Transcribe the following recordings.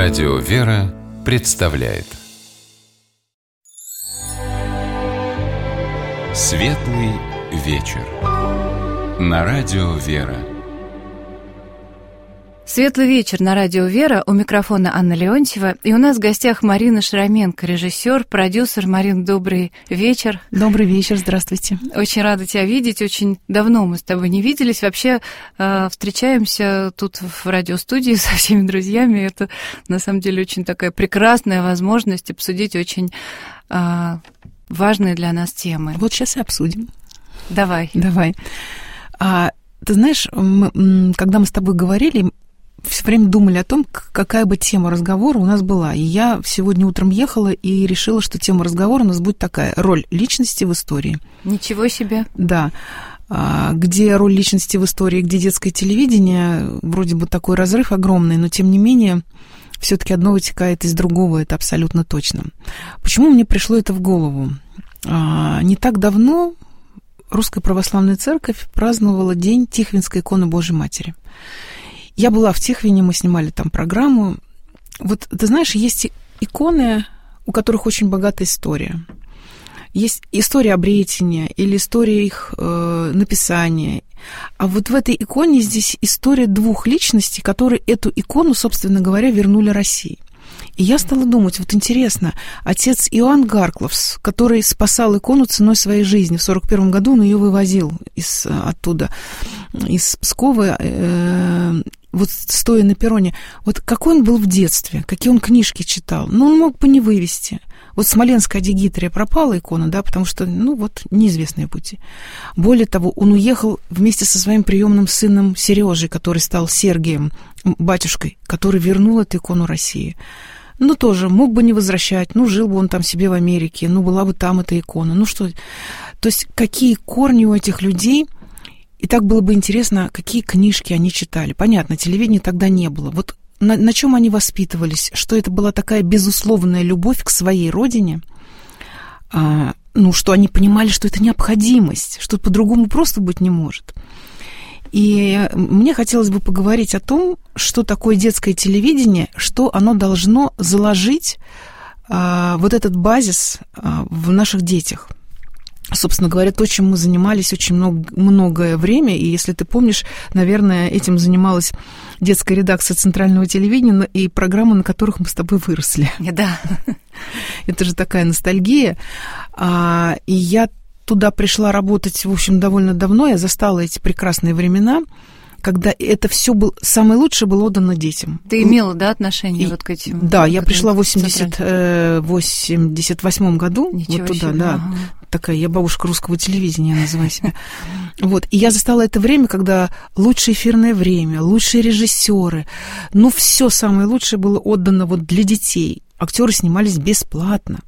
Радио «Вера» представляет Светлый вечер на Радио «Вера». Светлый вечер на Радио «Вера». У микрофона Анна Леонтьева. И у нас в гостях Марина Шраменко, режиссер, продюсер. Марин, добрый вечер. Добрый вечер, здравствуйте. Очень рада тебя видеть. Очень давно мы с тобой не виделись. Вообще встречаемся тут в радиостудии со всеми друзьями. Это, на самом деле, очень такая прекрасная возможность обсудить очень важные для нас темы. Вот сейчас и обсудим. Давай. Ты знаешь, когда мы с тобой говорили, все время думали о том, какая бы тема разговора у нас была. И я сегодня утром ехала и решила, что тема разговора у нас будет такая: роль личности в истории. Ничего себе. Да. Где роль личности в истории, где детское телевидение, вроде бы такой разрыв огромный, но тем не менее все-таки одно вытекает из другого, это абсолютно точно. Почему мне пришло это в голову? Не так давно Русская Православная Церковь праздновала День Тихвинской иконы Божьей Матери. Я была в Тихвине, мы снимали там программу. Вот, ты знаешь, есть иконы, у которых очень богатая история. Есть история обретения или история их написания. А вот в этой иконе здесь история двух личностей, которые эту икону, собственно говоря, вернули России. И я стала думать, вот интересно, отец Иоанн Гаркловс, который спасал икону ценой своей жизни, в 1941 году он ее вывозил оттуда, из Пскова, вот стоя на перроне. Вот какой он был в детстве, какие он книжки читал. Ну, он мог бы не вывести. Вот Смоленская Дигитрия пропала икона, да, потому что, неизвестные пути. Более того, он уехал вместе со своим приемным сыном Сережей, который стал Сергием, батюшкой, который вернул эту икону России. Тоже мог бы не возвращать, жил бы он там себе в Америке, была бы там эта икона. То есть какие корни у этих людей? И так было бы интересно, какие книжки они читали. Понятно, телевидения тогда не было. Вот на чем они воспитывались? Что это была такая безусловная любовь к своей родине? Что они понимали, что это необходимость, что по-другому просто быть не может. И мне хотелось бы поговорить о том, что такое детское телевидение, что оно должно заложить вот этот базис в наших детях. Собственно говоря, то, чем мы занимались очень многое время, и если ты помнишь, наверное, этим занималась детская редакция Центрального телевидения и программы, на которых мы с тобой выросли. Да. Это же такая ностальгия. И я туда пришла работать, в общем, довольно давно. Я застала эти прекрасные времена, когда это все самое лучшее было отдано детям. Ты имела, да, отношение вот к этим? Да, я пришла в 88 году. Ничего вот туда, себе. да. Ага. Такая, я бабушка русского телевидения, я называю себя. Вот, и я застала это время, когда лучшее эфирное время, лучшие режиссеры, все самое лучшее было отдано вот для детей. Актеры снимались бесплатно.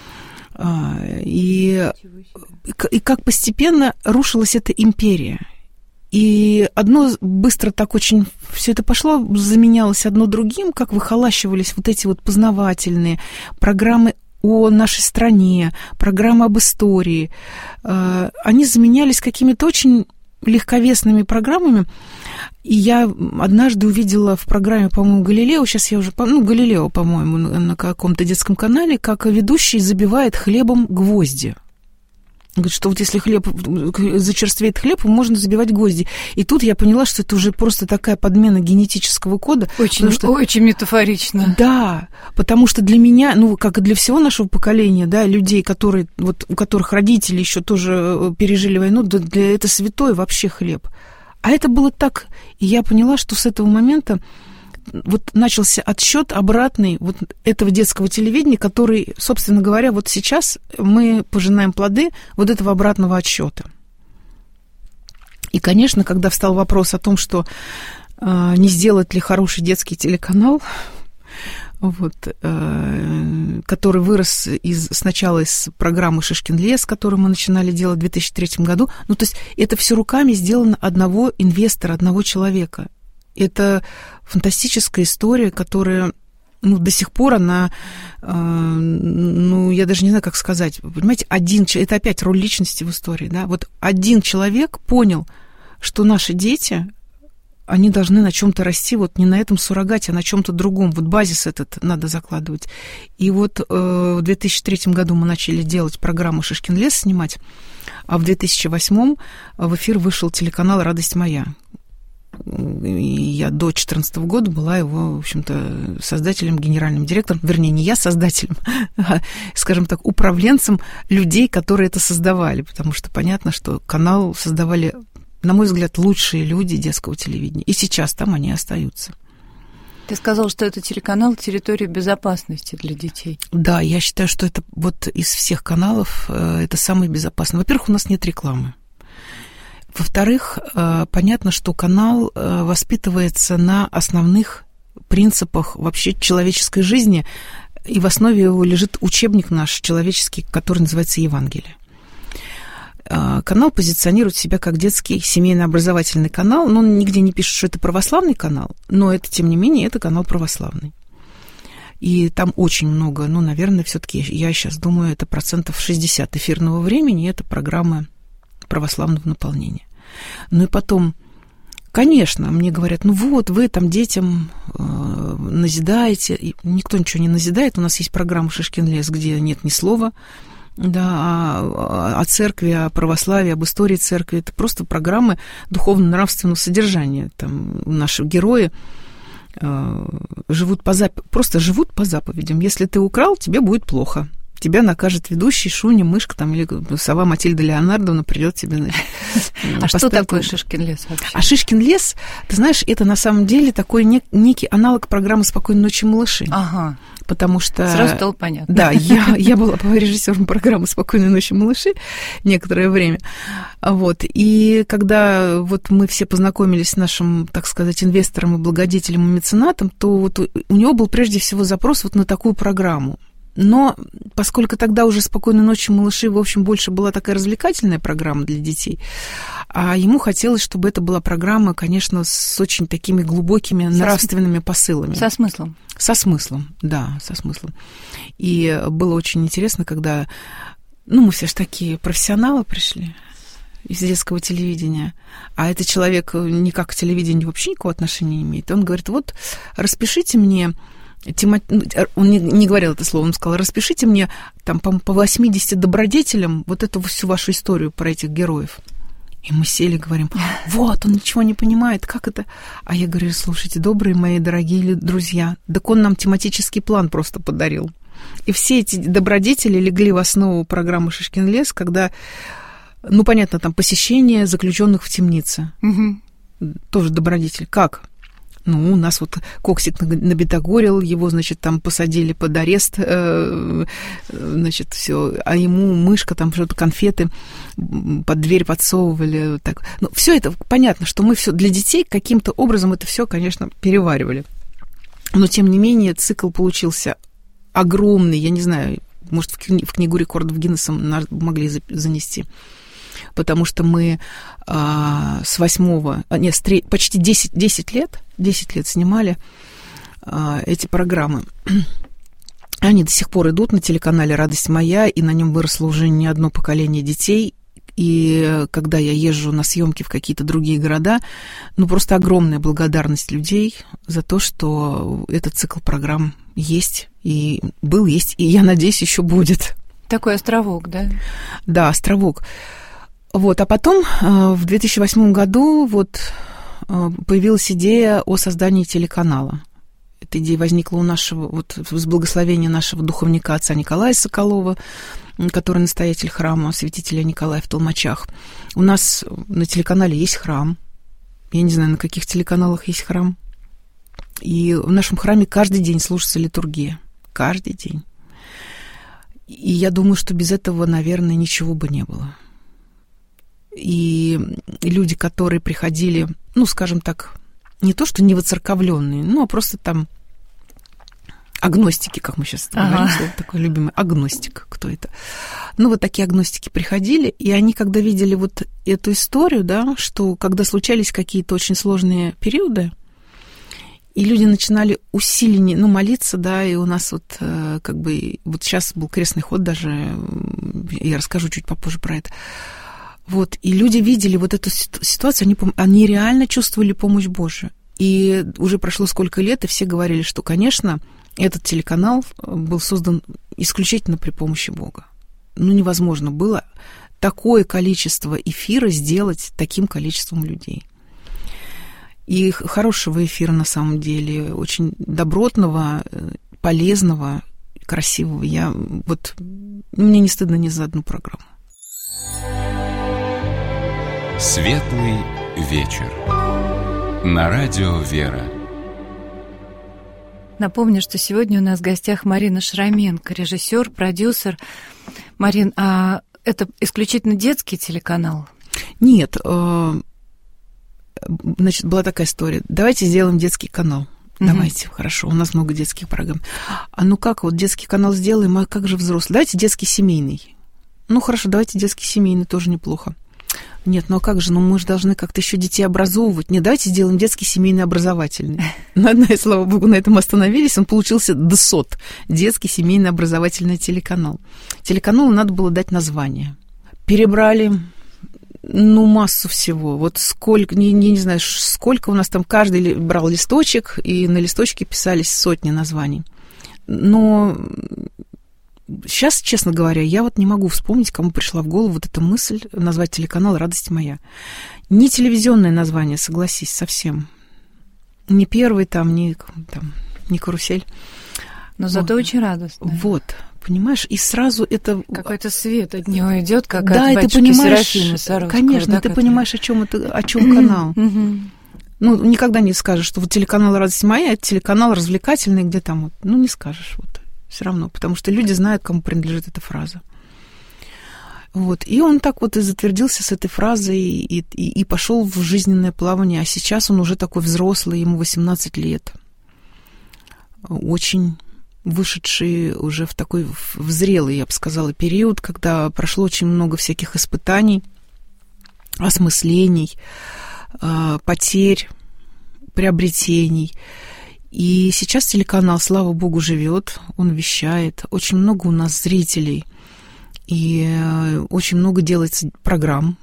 И как постепенно рушилась эта империя. И одно быстро так очень все это пошло, заменялось одно другим, как выхолащивались вот эти вот познавательные программы о нашей стране, программы об истории. Они заменялись какими-то очень легковесными программами. И я однажды увидела в программе, по-моему, «Галилео», сейчас я уже «Галилео», по-моему, на каком-то детском канале, как ведущий забивает хлебом гвозди. Говорит, что вот если зачерствеет хлеб, можно забивать гвозди. И тут я поняла, что это уже просто такая подмена генетического кода. Очень метафорично. Да, потому что для меня, как и для всего нашего поколения, да, людей, у которых родители еще тоже пережили войну, для это святой вообще хлеб. А это было так. И я поняла, что с этого момента вот начался отсчет обратный вот этого детского телевидения, который, собственно говоря, вот сейчас мы пожинаем плоды вот этого обратного отсчета. И, конечно, когда встал вопрос о том, что не сделать ли хороший детский телеканал, который вырос сначала из программы «Шишкин лес», которую мы начинали делать в 2003 году. То есть это все руками сделано одного инвестора, одного человека. Это фантастическая история, которая, до сих пор она, я даже не знаю, как сказать. Понимаете, это опять роль личности в истории, да? Вот один человек понял, что наши дети они должны на чем-то расти, вот не на этом суррогате, а на чем-то другом. Вот базис этот надо закладывать. И вот в 2003 году мы начали делать программу «Шишкин лес» снимать, а в 2008 в эфир вышел телеканал «Радость моя». И я до 2014 года была его, в общем-то, создателем, генеральным директором, вернее, не я создателем, а, скажем так, управленцем людей, которые это создавали, потому что понятно, что канал создавали, на мой взгляд, лучшие люди детского телевидения, и сейчас там они остаются. Ты сказал, что это телеканал «Территория безопасности» для детей. Да, я считаю, что это вот из всех каналов это самый безопасный. Во-первых, у нас нет рекламы. Во-вторых, понятно, что канал воспитывается на основных принципах вообще человеческой жизни, и в основе его лежит учебник наш человеческий, который называется «Евангелие». Канал позиционирует себя как детский семейно-образовательный канал, но он нигде не пишет, что это православный канал, но это, тем не менее, это канал православный. И там очень много, ну, наверное, все-таки, я сейчас думаю, это 60% эфирного времени, это программы православного наполнения. Ну и потом, конечно, мне говорят, ну вот, вы там детям назидаете, и никто ничего не назидает, у нас есть программа «Шишкин лес», где нет ни слова, да, о церкви, о православии, об истории церкви, это просто программы духовно-нравственного содержания. Там наши герои просто живут по заповедям. Если ты украл, тебе будет плохо. Тебя накажет ведущий, Шуня, мышка там, или сова Матильда Леонардовна придет тебе, значит, А что такое «Шишкин лес» вообще? А «Шишкин лес», ты знаешь, это на самом деле такой некий аналог программы «Спокойной ночи, малыши». Ага. Потому что... Сразу стало понятно. Да, я была режиссером программы «Спокойной ночи, малыши» некоторое время. Вот. И когда вот мы все познакомились с нашим, так сказать, инвестором и благодетелем и меценатом, то вот у него был прежде всего запрос вот на такую программу. Но поскольку тогда уже «Спокойной ночи, малыши», в общем, больше была такая развлекательная программа для детей, а ему хотелось, чтобы это была программа, конечно, с очень такими глубокими нравственными посылами. Со смыслом. Со смыслом, да, со смыслом. И было очень интересно, когда, ну, мы все же такие профессионалы пришли из детского телевидения, а этот человек никак к телевидению вообще никакого отношения не имеет. Он говорит, вот, распишите мне... Он не говорил это слово, он сказал, распишите мне там по 80 добродетелям вот эту всю вашу историю про этих героев. И мы сели, говорим, вот, он ничего не понимает, как это? А я говорю, слушайте, добрые мои дорогие друзья, так он нам тематический план просто подарил. И все эти добродетели легли в основу программы «Шишкин лес», когда, ну, понятно, там посещение заключенных в темнице. Угу. Тоже добродетель. Как? Ну, у нас вот Коксик набедогорил, его, значит, там посадили под арест, значит, все, а ему мышка, там что-то конфеты под дверь подсовывали. Так. Ну, все это понятно, что мы все для детей каким-то образом это все, конечно, переваривали. Но, тем не менее, цикл получился огромный, я не знаю, может, в книгу рекордов Гиннесса могли занести. Потому что мы почти 10 лет снимали эти программы. Они до сих пор идут на телеканале «Радость моя», и на нем выросло уже не одно поколение детей. И когда я езжу на съемки в какие-то другие города, ну, просто огромная благодарность людей за то, что этот цикл программ есть, и был, есть, и, я надеюсь, еще будет. Такой островок, да? Да, островок. Вот, а потом в 2008 году вот появилась идея о создании телеканала. Эта идея возникла у нашего, вот с благословения нашего духовника отца Николая Соколова, который настоятель храма святителя Николая в Толмачах. У нас на телеканале есть храм. Я не знаю, на каких телеканалах есть храм. И в нашем храме каждый день служится литургия. Каждый день. И я думаю, что без этого, наверное, ничего бы не было. И люди, которые приходили, ну, скажем так, не то, что не воцерковленные, но просто там агностики, как мы сейчас говорим, слово такое любимое, агностик, кто это? Ну, вот такие агностики приходили, и они, когда видели вот эту историю, да, что когда случались какие-то очень сложные периоды, и люди начинали усиленнее, ну, молиться, да, и у нас вот как бы, вот сейчас был крестный ход даже, я расскажу чуть попозже про это. Вот, и люди видели вот эту ситуацию, они реально чувствовали помощь Божию. И уже прошло сколько лет, и все говорили, что, конечно, этот телеканал был создан исключительно при помощи Бога. Невозможно было такое количество эфира сделать таким количеством людей. И хорошего эфира на самом деле, очень добротного, полезного, красивого. Мне не стыдно ни за одну программу. Светлый вечер. На радио «Вера». Напомню, что сегодня у нас в гостях Марина Шраменко, режиссер, продюсер. Марин, а это исключительно детский телеканал? Нет. Значит, была такая история. Давайте сделаем детский канал. Давайте, хорошо, у нас много детских программ. Как вот детский канал сделаем, а как же взрослый? Давайте детский семейный. Хорошо, давайте детский семейный, тоже неплохо. Нет, а как же, мы же должны как-то еще детей образовывать. Нет, давайте сделаем детский семейный образовательный. И, слава богу, на этом остановились. Он получился ДСОТ, детский семейный образовательный телеканал. Телеканалу надо было дать название. Перебрали, массу всего. Вот сколько, не знаю, сколько у нас там, каждый брал листочек, и на листочке писались сотни названий. Но сейчас, честно говоря, я не могу вспомнить, кому пришла в голову вот эта мысль назвать телеканал «Радость моя». Не телевизионное название, согласись, совсем. Не первый не «Карусель». Но зато очень радостно. Вот, понимаешь, и сразу это... Какой-то свет от него идет, как да, от батюшки Серафимы Саровского. Конечно, ты понимаешь, о чем канал. Никогда не скажешь, что вот телеканал «Радость моя» — это телеканал развлекательный, где там не скажешь, все равно, потому что люди знают, кому принадлежит эта фраза. И он так и затвердился с этой фразой и пошел в жизненное плавание, а сейчас он уже такой взрослый, ему 18 лет. Очень вышедший уже в такой в зрелый, я бы сказала, период, когда прошло очень много всяких испытаний, осмыслений, потерь, приобретений. И сейчас телеканал, слава богу, живет, он вещает. Очень много у нас зрителей. И очень много делается программ.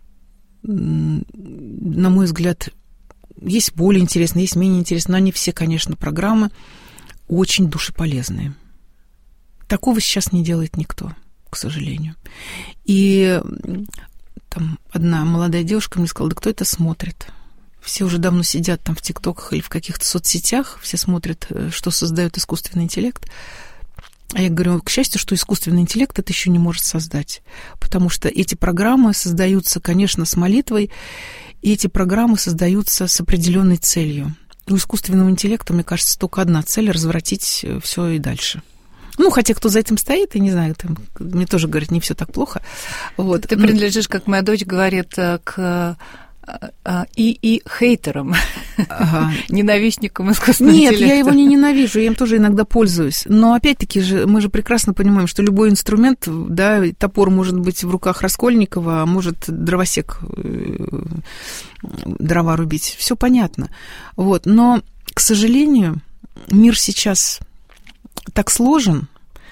На мой взгляд, есть более интересные, есть менее интересные, но они все, конечно, программы очень душеполезные. Такого сейчас не делает никто, к сожалению. И там одна молодая девушка мне сказала: да кто это смотрит? Все уже давно сидят там в ТикТоках или в каких-то соцсетях, все смотрят, что создает искусственный интеллект. А я говорю, к счастью, что искусственный интеллект это еще не может создать, потому что эти программы создаются, конечно, с молитвой, и эти программы создаются с определенной целью. У искусственного интеллекта, мне кажется, только одна цель — развратить все и дальше. Хотя кто за этим стоит, я не знаю, мне тоже говорят, не все так плохо. Ты принадлежишь, как моя дочь говорит, к хейтерам, ненавистникам искусственного интеллекта. Нет, я его не ненавижу, я им тоже иногда пользуюсь. Но опять-таки мы же прекрасно понимаем, что любой инструмент, да, топор может быть в руках Раскольникова, а может дровосек дрова рубить. Все понятно. Но, к сожалению, мир сейчас так сложен,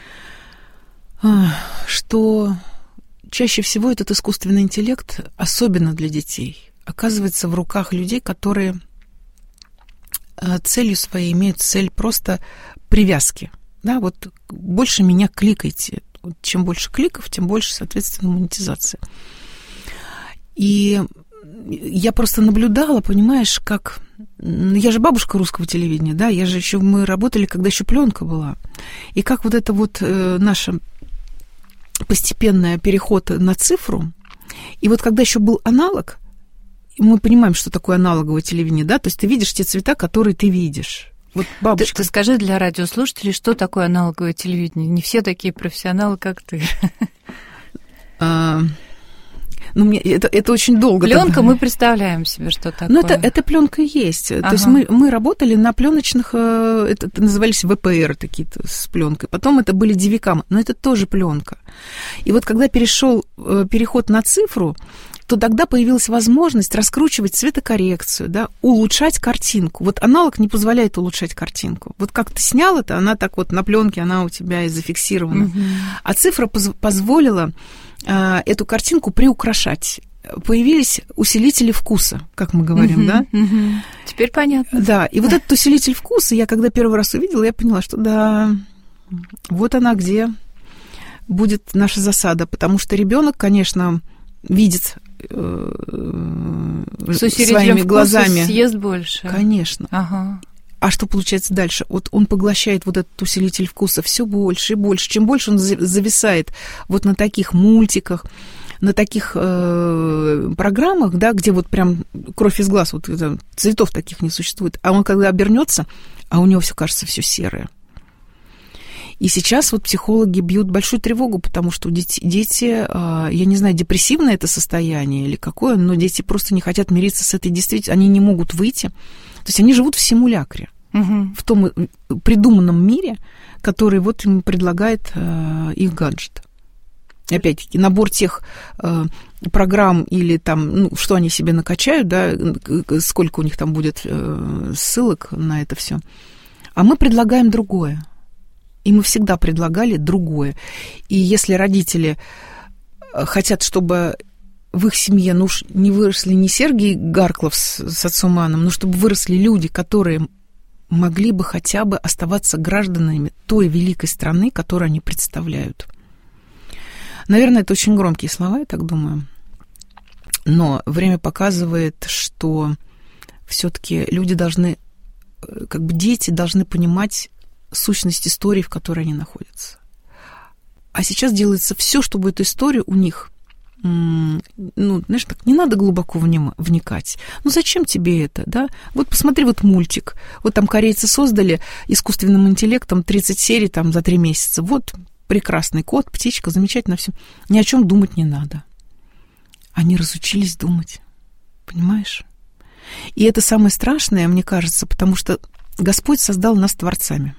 что чаще всего этот искусственный интеллект, особенно для детей, оказывается в руках людей, которые целью своей имеют цель просто привязки. Да, больше меня кликайте. Чем больше кликов, тем больше, соответственно, монетизация. И я просто наблюдала, понимаешь, как... Я же бабушка русского телевидения, да, мы работали, когда еще пленка была. И как это наша постепенный переход на цифру. И когда еще был аналог, мы понимаем, что такое аналоговое телевидение, да, то есть ты видишь те цвета, которые ты видишь. Бабушка... Ты скажи для радиослушателей, что такое аналоговое телевидение? Не все такие профессионалы, как ты. Это очень долго. Пленка, мы представляем себе, что такое. Это пленка и есть. То есть мы работали на пленочных, это назывались ВПР такие с пленкой. Потом это были DV-кам, но это тоже пленка. И когда переход на цифру, то тогда появилась возможность раскручивать цветокоррекцию, да, улучшать картинку. Аналог не позволяет улучшать картинку. Как ты снял это, она так на пленке, она у тебя и зафиксирована. А цифра позволила эту картинку приукрашать. Появились усилители вкуса, как мы говорим, да? Теперь понятно. Да, и вот этот усилитель вкуса, я когда первый раз увидела, я поняла, что да, вот она где будет наша засада, потому что ребенок, конечно, видит своими глазами. Съест больше. Конечно. Ага. А что получается дальше? Вот он поглощает вот этот усилитель вкуса все больше и больше. Чем больше он зависает вот на таких мультиках, на таких программах, да, где вот прям кровь из глаз, вот цветов таких не существует, а он когда обернется, а у него все кажется все серое. И сейчас вот психологи бьют большую тревогу, потому что дети, я не знаю, депрессивное это состояние или какое, но дети просто не хотят мириться с этой действительностью, они не могут выйти. То есть они живут в симулякре, в том придуманном мире, который вот им предлагает их гаджет. И опять-таки, набор тех программ или там, ну, что они себе накачают, да, сколько у них там будет ссылок на это все. А мы предлагаем другое. И мы всегда предлагали другое. И если родители хотят, чтобы в их семье, ну уж не выросли не Сергей Гарклов с отцом Иоанном, но чтобы выросли люди, которые могли бы хотя бы оставаться гражданами той великой страны, которую они представляют. Наверное, это очень громкие слова, я так думаю. Но время показывает, что все-таки люди должны, как бы дети должны понимать сущность истории, в которой они находятся. А сейчас делается все, чтобы эту историю у них, ну, знаешь, так, не надо глубоко вникать. Ну, зачем тебе это, да? Вот посмотри, вот мультик. Вот там корейцы создали искусственным интеллектом 30 серий там за 3 месяца. Вот прекрасный кот, птичка, замечательно все. Ни о чем думать не надо. Они разучились думать. Понимаешь? И это самое страшное, мне кажется, потому что Господь создал нас творцами.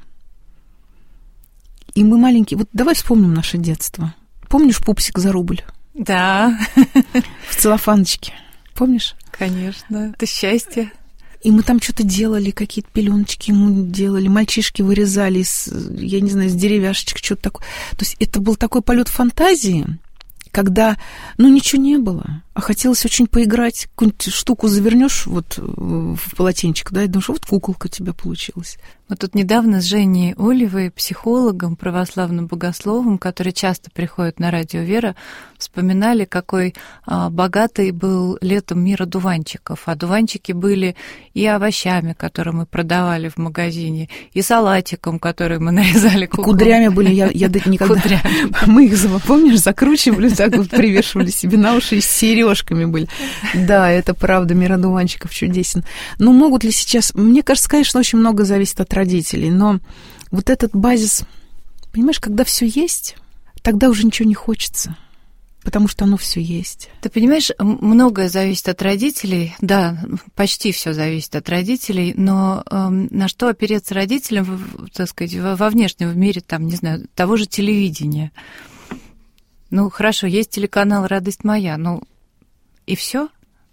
И мы маленькие. Вот давай вспомним наше детство. Помнишь пупсик за рубль? Да. В целлофаночке. Помнишь? Конечно. Это счастье. И мы там что-то делали, какие-то пеленочки ему делали, мальчишки вырезали из, я не знаю, из деревяшечек, что-то такое. То есть это был такой полет фантазии, когда, ну, ничего не было, а хотелось очень поиграть. Какую-нибудь штуку завернешь вот в полотенчик, да, и думаешь, вот куколка у тебя получилась. Мы тут недавно с Женей Олевой, психологом, православным богословом, который часто приходит на радио «Вера», вспоминали, какой богатый был летом мир одуванчиков. Одуванчики были и овощами, которые мы продавали в магазине, и салатиком, который мы нарезали куклам. Кудрями были, я никогда... Кудрями. Мы их, помнишь, закручивали, так вот привешивали себе на уши, и с сережками были. Да, это правда, мир одуванчиков чудесен. Но могут ли сейчас... Мне кажется, конечно, очень много зависит от родителей, но вот этот базис, понимаешь, когда все есть, тогда уже ничего не хочется, потому что оно все есть. Ты понимаешь, многое зависит от родителей, да, почти все зависит от родителей, но на что опереться родителям, так сказать, во внешнем мире, там, не знаю, того же телевидения. Ну, хорошо, есть телеканал «Радость моя», ну, и все.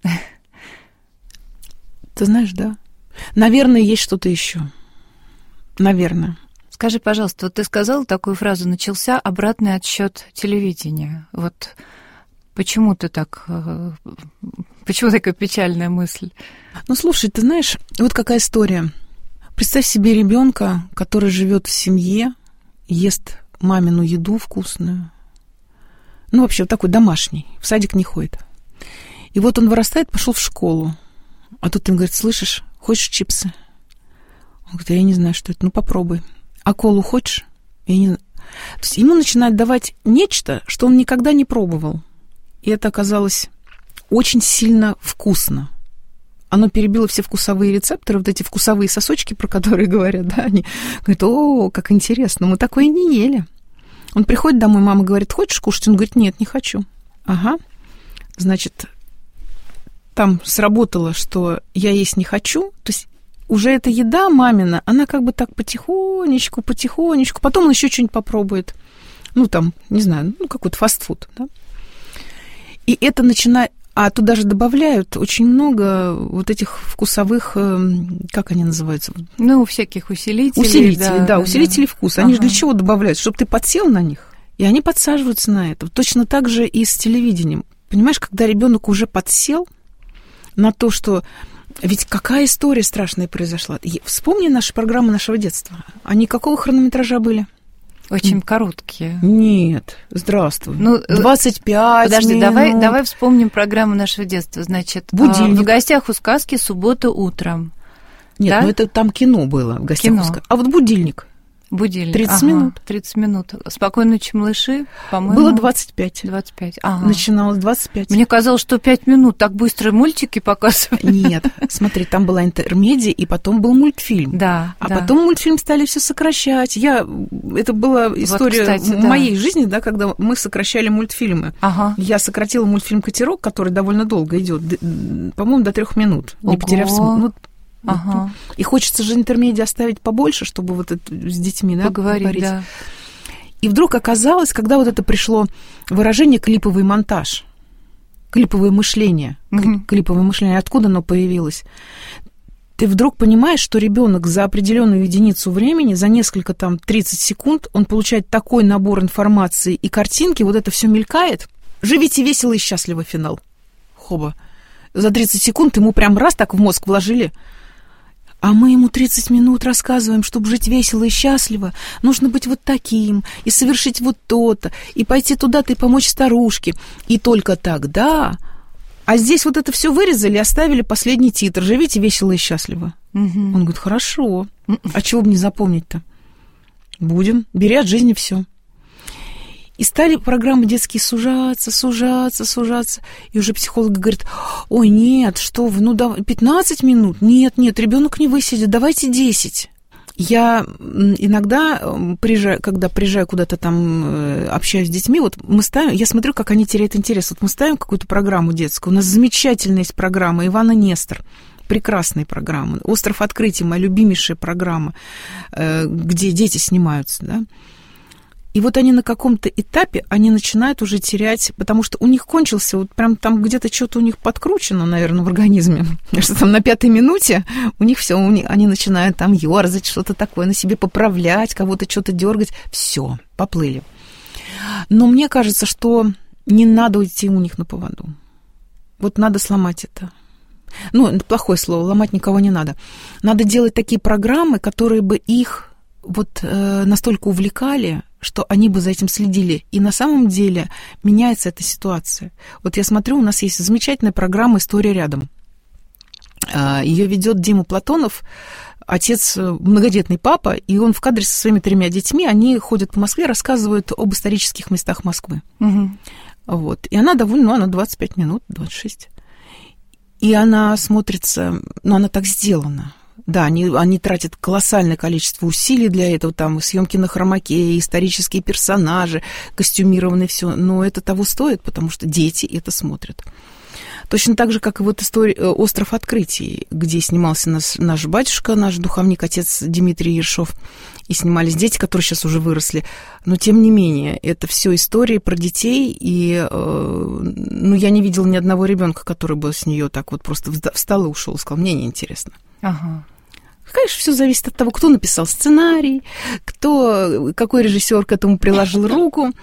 Ты знаешь, да. Наверное, есть что-то еще. Наверное. Скажи, пожалуйста, вот ты сказала такую фразу: начался обратный отсчет телевидения. Вот почему ты так... Почему такая печальная мысль? Ну, слушай, ты знаешь, вот какая история. Представь себе ребенка, который живет в семье, ест мамину еду вкусную. Ну, вообще, вот такой домашний, в садик не ходит. И вот он вырастает, пошел в школу. А тут им говорит: слышишь, хочешь чипсы? Он говорит: я не знаю, что это, ну попробуй. А колу хочешь? Я не знаю. То есть ему начинают давать нечто, что он никогда не пробовал. И это оказалось очень сильно вкусно. Оно перебило все вкусовые рецепторы, вот эти вкусовые сосочки, про которые говорят, да, они говорят: о, как интересно, мы такое не ели. Он приходит домой, мама говорит: хочешь кушать? Он говорит: нет, не хочу. Ага, значит, там сработало, что я есть не хочу, то есть уже эта еда мамина, она как бы так потихонечку, потом он еще что-нибудь попробует. Ну, там, не знаю, ну, какой-то фастфуд, да. И это начинает... А туда же добавляют очень много вот этих вкусовых... Как они называются? Ну, всяких усилителей. Усилителей, да, усилителей вкуса. Они же для чего добавляют? Чтобы ты подсел на них? И они подсаживаются на это. Точно так же и с телевидением. Понимаешь, когда ребенок уже подсел на то, что... Ведь какая история страшная произошла. Вспомни наши программы нашего детства. Они какого хронометража были? Очень короткие. Нет, здравствуй. 25 Подожди, минут. давай вспомним программу нашего детства. Значит, «Будильник». В гостях у сказки суббота утром. Нет, да? ну это там кино было в гостях у сказки. А вот «Будильник». Будильник. 30 минут. 30 минут. «Спокойной ночи, малыши», по-моему. Было 25. 25. Начиналось 25. Мне казалось, что 5 минут. Так быстро мультики показывали. Нет, смотри, там была интермедия, и потом был мультфильм. Да. Потом мультфильм стали все сокращать. Это была история моей жизни, да, когда мы сокращали мультфильмы. Я сократила мультфильм «Катерок», который довольно долго идет, по-моему, до 3 минут. Не потеряв смысл. И хочется же интермедиа оставить побольше, чтобы вот это с детьми, да, поговорить. Да. И вдруг оказалось, когда вот это пришло выражение «клиповый монтаж», клиповое мышление, клиповое мышление, откуда оно появилось? Ты вдруг понимаешь, что ребенок за определенную единицу времени, за несколько 30 секунд, он получает такой набор информации и картинки, вот это все мелькает. Живите весело и счастливо, финал. Хоба. За 30 секунд ему прям раз так в мозг вложили. А мы ему 30 минут рассказываем, чтобы жить весело и счастливо, нужно быть вот таким, и совершить вот то-то, и пойти туда-то и помочь старушке. И только тогда... А здесь вот это все вырезали и оставили последний титр. Живите весело и счастливо. Он говорит, хорошо. А чего бы не запомнить-то? Будем. Бери от жизни все. И стали программы детские сужаться. И уже психолог говорит, ой, нет, что вы, 15 минут? Нет, ребенок не высидит, давайте 10. Я иногда, когда приезжаю куда-то там, общаюсь с детьми, вот мы ставим, я смотрю, как они теряют интерес. Вот мы ставим какую-то программу детскую, у нас замечательная есть программа «Иван и Нестор». Прекрасные программы. «Остров открытия», моя любимейшая программа, где дети снимаются, да. И вот они на каком-то этапе, они начинают уже терять, потому что у них кончился, вот прям там где-то что-то у них подкручено, наверное, в организме, что там на 5-й минуте у них все, они начинают там ёрзать, что-то такое, на себе поправлять, кого-то что-то дергать, все, поплыли. Но мне кажется, что не надо уйти у них на поводу. Вот надо сломать это. Это плохое слово, ломать никого не надо. Надо делать такие программы, которые бы их вот настолько увлекали, что они бы за этим следили. И на самом деле меняется эта ситуация. Вот я смотрю, у нас есть замечательная программа «История рядом». Ее ведет Дима Платонов, отец, многодетный папа, и он в кадре со своими 3 детьми, они ходят по Москве, рассказывают об исторических местах Москвы. Вот. И она довольно, она 25 минут, 26. И она смотрится, она так сделана. Да, они тратят колоссальное количество усилий для этого, там съемки на хромаке, исторические персонажи, костюмированные, все, но это того стоит, потому что дети это смотрят. Точно так же, как и вот история «Остров открытий», где снимался наш батюшка, наш духовник, отец Дмитрий Ершов, и снимались дети, которые сейчас уже выросли. Но, тем не менее, это все истории про детей, и я не видела ни одного ребенка, который бы с нее так вот просто встал и ушел и сказал, мне неинтересно. Конечно, все зависит от того, кто написал сценарий, какой режиссер к этому приложил руку,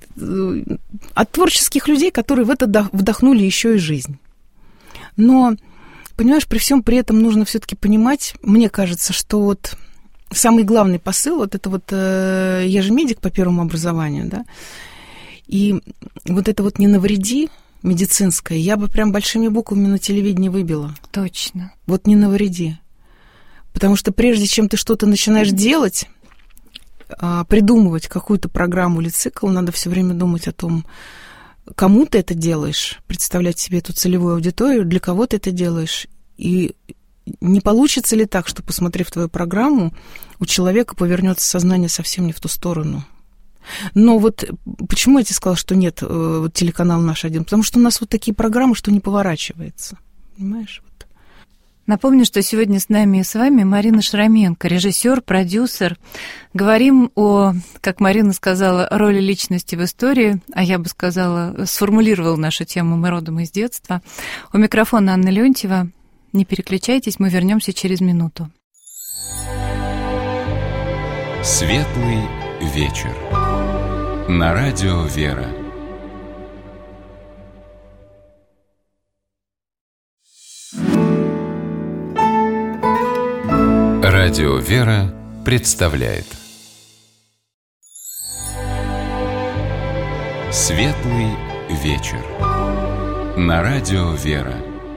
от творческих людей, которые в это вдохнули еще и жизнь. Но, понимаешь, при всем при этом нужно все-таки понимать, мне кажется, что вот самый главный посыл, вот это вот, я же медик по первому образованию, да, и вот это вот «не навреди» медицинское, я бы прям большими буквами на телевидении выбила. Точно. Вот «не навреди». Потому что прежде чем ты что-то начинаешь делать, придумывать какую-то программу или цикл, надо все время думать о том, кому ты это делаешь, представлять себе эту целевую аудиторию, для кого ты это делаешь. И не получится ли так, что, посмотрев твою программу, у человека повернется сознание совсем не в ту сторону? Но вот почему я тебе сказала, что нет телеканал «Наш один»? Потому что у нас вот такие программы, что не поворачивается. Понимаешь? Напомню, что сегодня с нами и с вами Марина Шраменко, режиссер, продюсер. Говорим о, как Марина сказала, роли личности в истории, а я бы сказала, сформулировала нашу тему «Мы родом из детства». У микрофона Анна Леонтьева. Не переключайтесь, мы вернемся через минуту. Светлый вечер. на радио «Вера». Радио «Вера» представляет Светлый вечер на радио «Вера».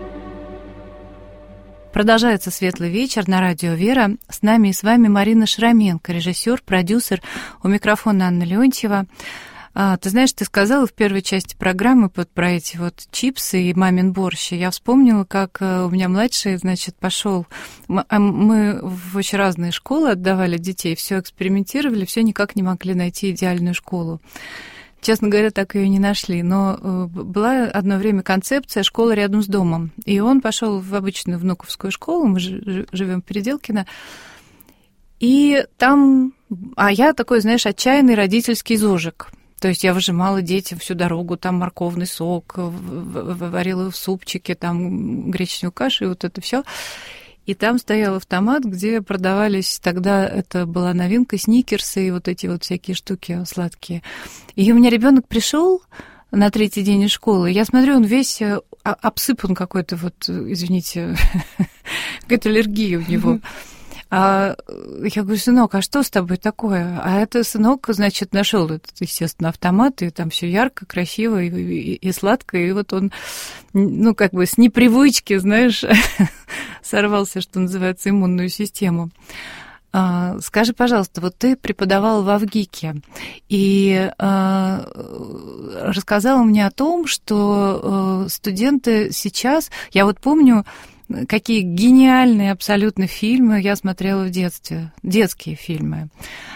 Продолжается «Светлый вечер» на радио «Вера». С нами и с вами Марина Шраменко, режиссер, продюсер, у микрофона Анна Леонтьева. Ты знаешь, ты сказала в первой части программы про эти вот чипсы и мамин борщ. Я вспомнила, как у меня младший, значит, пошел. Мы в очень разные школы отдавали детей, все экспериментировали, все никак не могли найти идеальную школу. Честно говоря, так ее не нашли. Но была одно время концепция «школа рядом с домом». И он пошел в обычную внуковскую школу, мы живем в Переделкино. И там... А я такой, знаешь, отчаянный родительский зожик. То есть я выжимала детям всю дорогу, там морковный сок, варила в супчике, там гречневую кашу и вот это все. И там стоял автомат, где продавались, тогда это была новинка, сникерсы и вот эти вот всякие штуки сладкие. И у меня ребенок пришел на третий день из школы, я смотрю, он весь обсыпан какой-то вот, извините, какая-то аллергия у него. А я говорю: сынок, а что с тобой такое? А это сынок, значит, нашел этот, естественно, автомат, и там все ярко, красиво и сладко, и вот он, ну, как бы с непривычки, знаешь, сорвался, что называется, иммунную систему. Скажи, пожалуйста, вот ты преподавал в ВГИКе и рассказала мне о том, что студенты сейчас, я вот помню, какие гениальные абсолютно фильмы я смотрела в детстве, детские фильмы.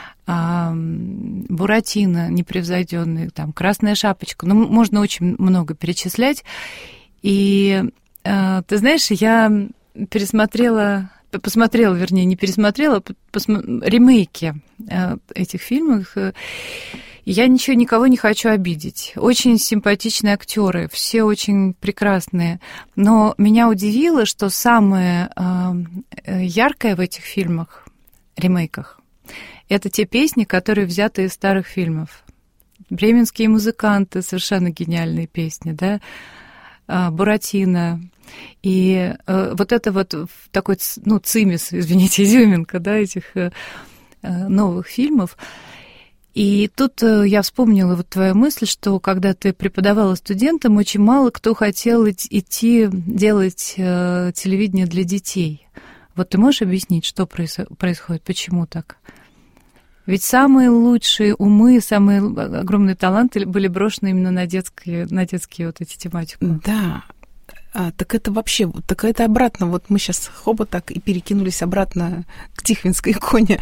«Буратино» непревзойденный, там «Красная шапочка», ну, можно очень много перечислять. И ты знаешь, я ремейки этих фильмов. Я никого не хочу обидеть. Очень симпатичные актеры, все очень прекрасные. Но меня удивило, что самое яркое в этих фильмах, ремейках, это те песни, которые взяты из старых фильмов. «Бременские музыканты», совершенно гениальные песни, да? «Буратино». И вот это вот такой, ну, цимис, извините, изюминка, да, этих новых фильмов. И тут я вспомнила вот твою мысль, что когда ты преподавала студентам, очень мало кто хотел идти делать телевидение для детей. Вот ты можешь объяснить, что происходит, почему так? Ведь самые лучшие умы, самые огромные таланты были брошены именно на детские вот эти тематики. Да. Так это вообще, так это обратно, вот мы сейчас хоба так и перекинулись обратно к Тихвинской иконе.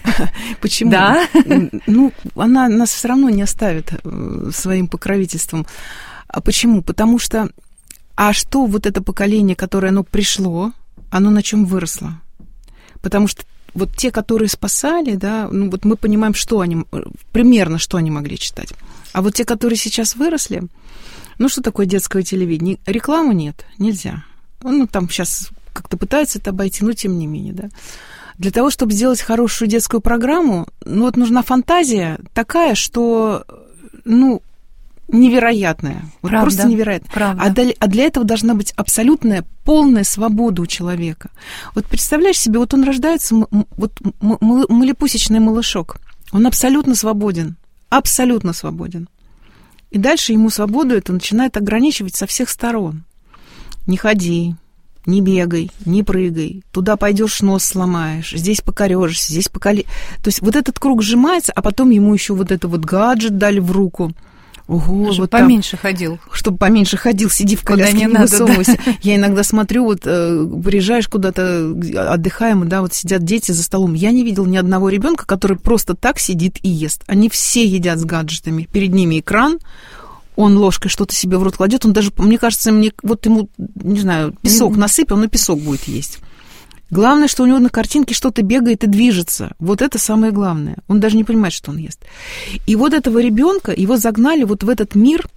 Почему? Да. Ну, она нас все равно не оставит своим покровительством. А почему? Потому что, а что вот это поколение, которое оно пришло, оно на чем выросло? Потому что вот те, которые спасали, да, ну вот мы понимаем, что они, примерно что они могли читать. А вот те, которые сейчас выросли, ну, что такое детское телевидение? Рекламы нет, нельзя. Ну, там сейчас как-то пытаются это обойти, но тем не менее, да. Для того, чтобы сделать хорошую детскую программу, ну, вот нужна фантазия такая, что, ну, невероятная. Вот просто невероятная. Правда. А для этого должна быть абсолютная, полная свобода у человека. Вот представляешь себе, вот он рождается, вот малепусечный малышок, он абсолютно свободен. Абсолютно свободен. И дальше ему свободу это начинает ограничивать со всех сторон. Не ходи, не бегай, не прыгай. Туда пойдешь, нос сломаешь, здесь покорёшься, здесь То есть вот этот круг сжимается, а потом ему еще вот это вот гаджет дали в руку. Ого, чтобы вот поменьше ходил. Чтобы поменьше ходил, сиди в коляске, не высовывайся. Да. Я иногда смотрю, вот приезжаешь куда-то, отдыхаем, да, вот сидят дети за столом. Я не видела ни одного ребенка, который просто так сидит и ест. Они все едят с гаджетами. Перед ними экран, он ложкой что-то себе в рот кладет, он даже, мне кажется, вот ему, не знаю, песок насыпь, он и песок будет есть. Главное, что у него на картинке что-то бегает и движется. Вот это самое главное. Он даже не понимает, что он ест. И вот этого ребенка, его загнали вот в этот мир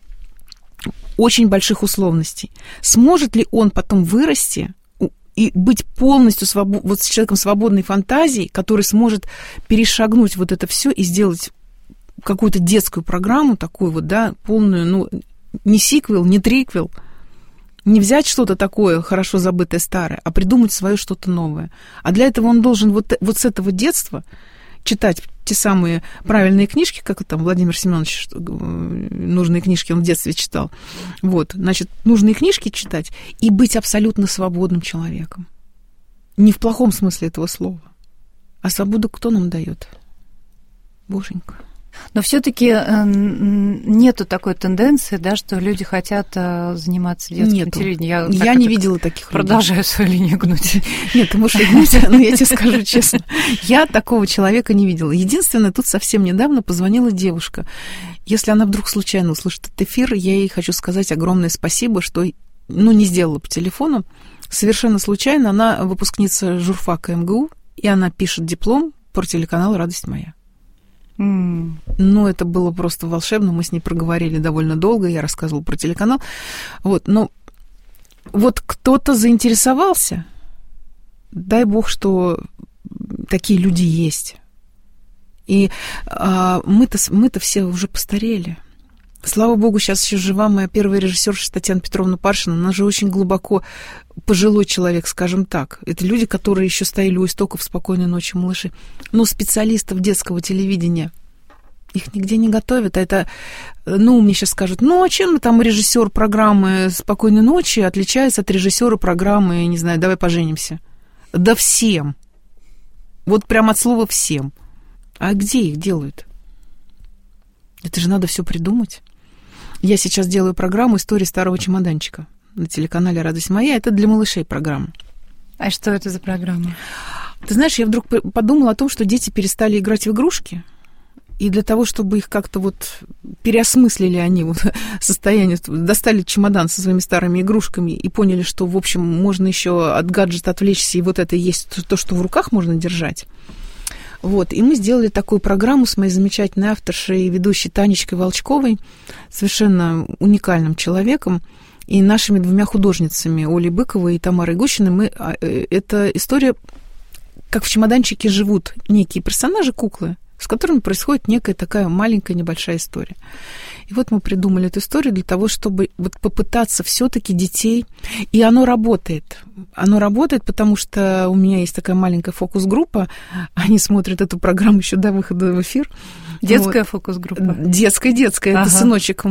очень больших условностей. Сможет ли он потом вырасти и быть полностью вот с человеком свободной фантазией, который сможет перешагнуть вот это все и сделать какую-то детскую программу, такую вот, да, полную, ну, не сиквел, не триквел, не взять что-то такое, хорошо забытое старое, а придумать свое что-то новое. А для этого он должен вот с этого детства читать те самые правильные книжки, как там Владимир Семенович, нужные книжки он в детстве читал. Вот, значит, нужные книжки читать и быть абсолютно свободным человеком. Не в плохом смысле этого слова. А свободу кто нам дает? Боженька. Но все-таки нету такой тенденции, да, что люди хотят заниматься детским телевидением. Я не видела таких людей. Продолжаю свою линию гнуть. Нет, ты можешь гнуть, но я тебе скажу честно. Я такого человека не видела. Единственное, тут совсем недавно позвонила девушка. Если она вдруг случайно услышит этот эфир, я ей хочу сказать огромное спасибо, что, ну, не сделала по телефону. Совершенно случайно она выпускница журфака МГУ, и она пишет диплом про телеканал «Радость моя». Ну, это было просто волшебно, мы с ней проговорили довольно долго, я рассказывала про телеканал. Вот, но вот кто-то заинтересовался, дай бог, что такие люди есть. И мы-то все уже постарели. Слава богу, сейчас еще жива моя первая режиссерша Татьяна Петровна Паршина. Она же очень глубоко пожилой человек, скажем так. Это люди, которые еще стояли у истоков «Спокойной ночи, малыши». Но специалистов детского телевидения их нигде не готовят. А это, ну, мне сейчас скажут, ну, а чем там режиссер программы «Спокойной ночи» отличается от режиссера программы, не знаю, «Давай поженимся»? Да всем. Вот прям от слова «всем». А где их делают? Это же надо все придумать. Я сейчас делаю программу «История старого чемоданчика» на телеканале «Радость моя». Это для малышей программа. А что это за программа? Ты знаешь, я вдруг подумала о том, что дети перестали играть в игрушки, и для того, чтобы их как-то вот переосмыслили они вот состояние, достали чемодан со своими старыми игрушками и поняли, что, в общем, можно еще от гаджета отвлечься, и вот это есть то, что в руках можно держать. Вот, и мы сделали такую программу с моей замечательной авторшей и ведущей Танечкой Волчковой, совершенно уникальным человеком, и нашими двумя художницами, Олей Быковой и Тамарой Гущиной. Это история, как в чемоданчике живут некие персонажи, куклы, с которыми происходит некая такая маленькая небольшая история. И вот мы придумали эту историю для того, чтобы вот попытаться все-таки детей... И оно работает. Оно работает, потому что у меня есть такая маленькая фокус-группа. Они смотрят эту программу еще до выхода в эфир. Детская фокус-группа? Детская. Ага. Это сыночек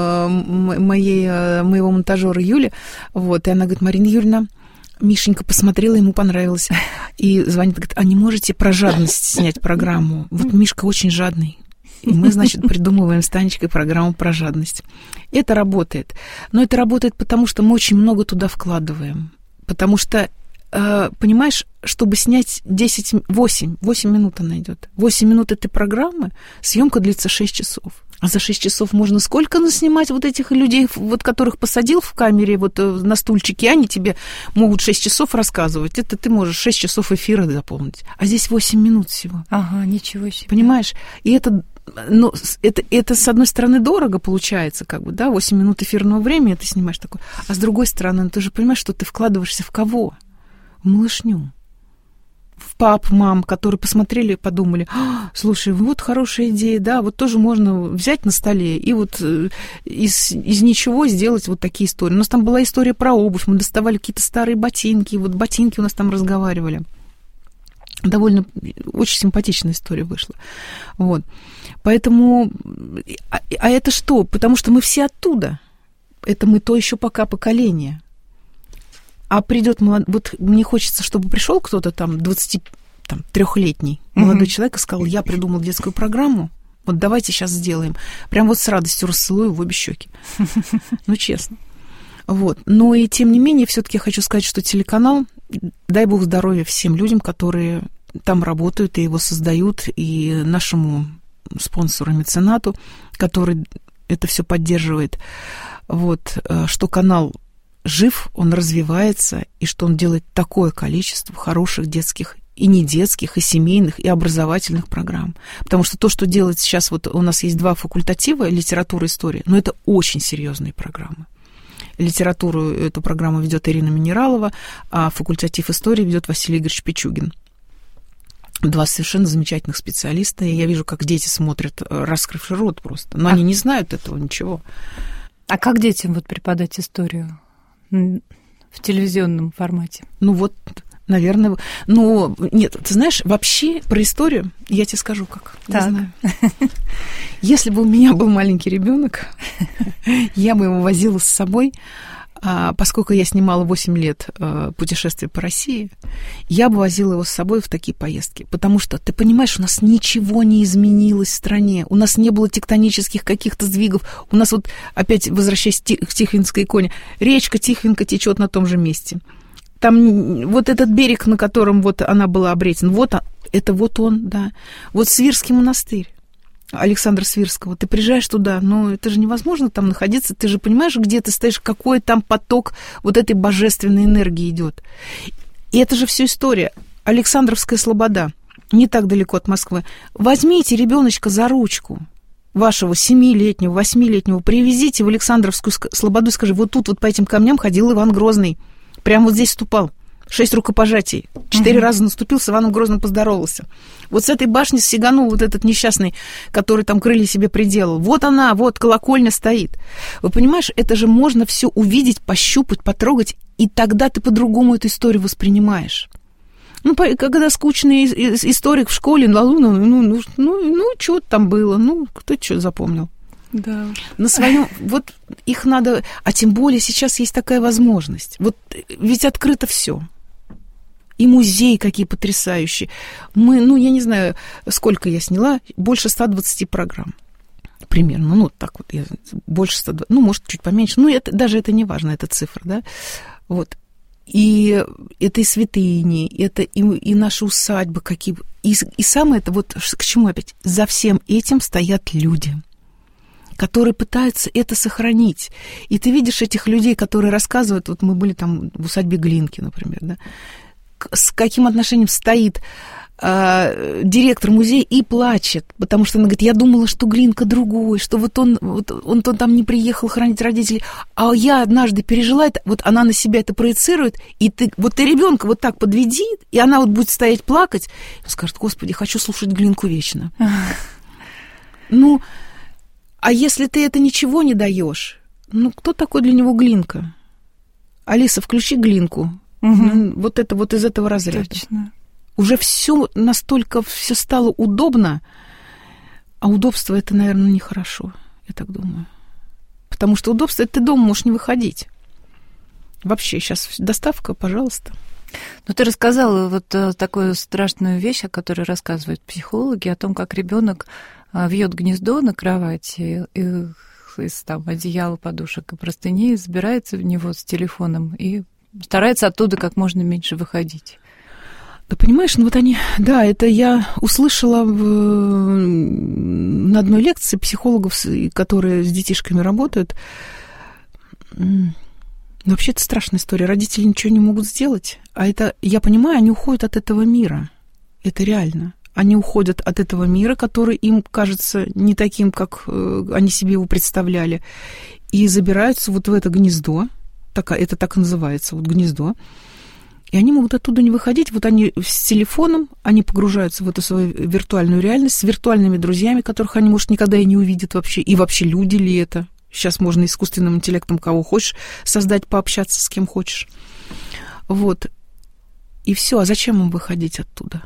моего монтажера Юли. Вот. И она говорит: Марина Юрьевна, Мишенька посмотрела, ему понравилось. И звонит, говорит: а не можете про жадность снять программу? Вот Мишка очень жадный. И мы, значит, придумываем с Танечкой программу про жадность. Это работает. Но это работает потому, что мы очень много туда вкладываем. Потому что, понимаешь, чтобы снять 8 минут она идет. 8 минут этой программы, съемка длится 6 часов. А за 6 часов можно сколько наснимать вот этих людей, вот которых посадил в камере вот на стульчике, они тебе могут 6 часов рассказывать. Это ты можешь 6 часов эфира заполнить. А здесь 8 минут всего. Ага, ничего себе. Понимаешь? И это с одной стороны, дорого получается, как бы, да, 8 минут эфирного времени ты снимаешь такое. А с другой стороны, ты же понимаешь, что ты вкладываешься в кого? В малышню. В пап, мам, которые посмотрели и подумали: слушай, вот хорошая идея, да, вот тоже можно взять на столе и вот из ничего сделать вот такие истории. У нас там была история про обувь, мы доставали какие-то старые ботинки, вот ботинки у нас там разговаривали. Довольно очень симпатичная история вышла. Вот. Поэтому... А это что? Потому что мы все оттуда. Это мы то еще пока поколение. А придет вот мне хочется, чтобы пришел кто-то там 23-летний молодой человек и сказал: я придумал детскую программу, вот давайте сейчас сделаем. Прям вот с радостью расцелую в обе щеки. Ну, честно. Вот. Но и тем не менее, все-таки я хочу сказать, что телеканал, дай бог здоровья всем людям, которые там работают и его создают, и нашему спонсору-меценату, который это все поддерживает. Вот. Что канал жив, он развивается, и что он делает такое количество хороших детских и не детских, и семейных, и образовательных программ. Потому что то, что делает сейчас, вот у нас есть 2 факультатива, литература и история, но это очень серьезные программы. Литературу, эту программу ведет Ирина Минералова, а факультатив истории ведет Василий Игоревич Пичугин. 2 совершенно замечательных специалиста, и я вижу, как дети смотрят, раскрывший рот просто. Но они не знают этого ничего. А как детям вот преподать историю в телевизионном формате? Ну вот, наверное... Ну, нет, ты знаешь, вообще про историю я тебе скажу как. Так. Не знаю. Если бы у меня был маленький ребенок, я бы его возила с собой, поскольку я снимала 8 лет путешествия по России, я бы возила его с собой в такие поездки. Потому что, ты понимаешь, у нас ничего не изменилось в стране, у нас не было тектонических каких-то сдвигов. У нас вот, опять возвращаясь к Тихвинской иконе, речка Тихвинка течет на том же месте. Там вот этот берег, на котором вот она была обретена, вот это вот он, да. Вот Свирский монастырь Александра Свирского. Ты приезжаешь туда, но это же невозможно там находиться. Ты же понимаешь, где ты стоишь, какой там поток вот этой божественной энергии идет. И это же все история. Александровская слобода, не так далеко от Москвы. Возьмите ребеночка за ручку вашего 7-летнего, 8-летнего, привезите в Александровскую слободу и скажи, вот тут вот по этим камням ходил Иван Грозный. Прямо вот здесь ступал. 6 рукопожатий. 4 раза наступил, с Иваном Грозным поздоровался. Вот с этой башни сиганул вот этот несчастный, который там крылья себе приделал. Вот она, вот колокольня стоит. Вы понимаешь, это же можно все увидеть, пощупать, потрогать, и тогда ты по-другому эту историю воспринимаешь. Ну, когда скучный историк в школе, что там было, кто что запомнил. Да. На своем, вот их надо, а тем более сейчас есть такая возможность. Вот ведь открыто все. И музеи какие потрясающие. Мы, я не знаю, сколько я сняла, больше 120 программ. Примерно, так вот, больше 120, может, чуть поменьше. Даже это не важно, это цифра, да. Вот. И это и святыни, это и наши усадьбы какие. И самое это, вот к чему опять? За всем этим стоят люди, которые пытаются это сохранить. И ты видишь этих людей, которые рассказывают, вот мы были там в усадьбе Глинки, например, да, с каким отношением стоит директор музея и плачет, потому что она говорит, я думала, что Глинка другой, что вот он там не приехал хранить родителей, а я однажды пережила это, вот она на себя это проецирует, и ты ребенка вот так подведи, и она вот будет стоять плакать, и скажет, Господи, хочу слушать Глинку вечно. А если ты это ничего не даешь, кто такой для него Глинка? Алиса, включи Глинку. Угу. Вот это вот из этого разряда. Точно. Уже все настолько все стало удобно, а удобство это, наверное, нехорошо, я так думаю. Потому что удобство это ты дома можешь не выходить. Вообще, сейчас доставка, пожалуйста. Ты рассказала вот такую страшную вещь, о которой рассказывают психологи, о том, как ребенок вьет гнездо на кровати из одеяла, подушек и простыней, забирается в него с телефоном и старается оттуда как можно меньше выходить. Да понимаешь, это я услышала на одной лекции психологов, которые с детишками работают. Вообще это страшная история. Родители ничего не могут сделать. А это, я понимаю, они уходят от этого мира. Это реально. Они уходят от этого мира, который им кажется не таким, как они себе его представляли, и забираются вот в это гнездо. Это так и называется, вот гнездо. И они могут оттуда не выходить. Вот они с телефоном, они погружаются в эту свою виртуальную реальность с виртуальными друзьями, которых они, может, никогда и не увидят вообще. И вообще люди ли это? Сейчас можно искусственным интеллектом кого хочешь создать, пообщаться с кем хочешь. Вот. И все. А зачем им выходить оттуда?